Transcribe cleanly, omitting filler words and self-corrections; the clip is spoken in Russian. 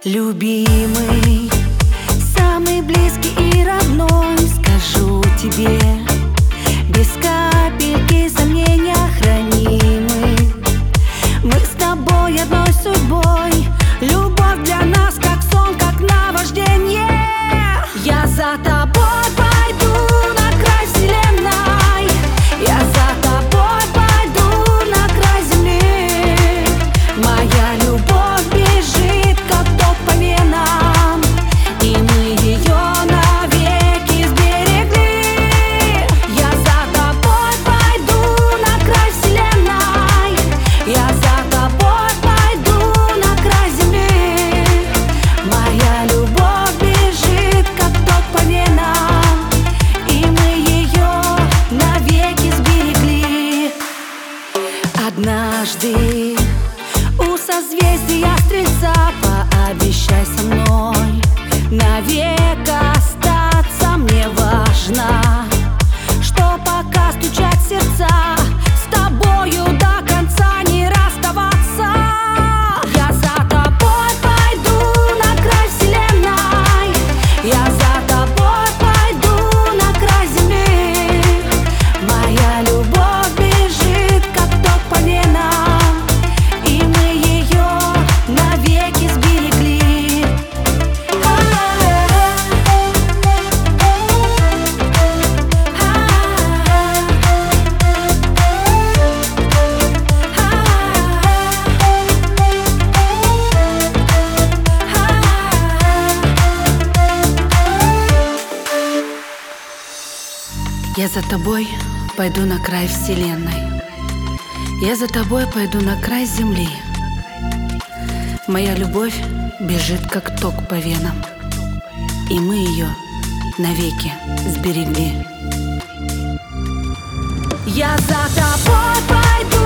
Любимый, самый близкий и родной, скажу тебе, без капельки сомнения хранимы. Мы с тобой одной судьбой, любовь для нас как сон, как наваждение. Я за тобой пойду на край вселенной, я за тобой пойду на край земли. Моя любовь бежит, как ток по венам, и мы ее навеки сберегли. Я за тобой пойду на край вселенной, я за тобой пойду на край земли. Моя любовь бежит, как ток по венам, и мы ее навеки сберегли. Однажды у созвездия Стрельца пообещай со мной навек остаться. Мне важно, что пока стучат сердца, с тобою до конца не расставаться. Я за тобой пойду на край вселенной, я за тобой пойду на край земли. Моя любовь бежит, как ток по венам, и мы ее навеки сберегли. Я за тобой пойду на край вселенной, я за тобой пойду на край земли. Моя любовь бежит, как ток по венам, и мы ее навеки сберегли. Я за тобой пойду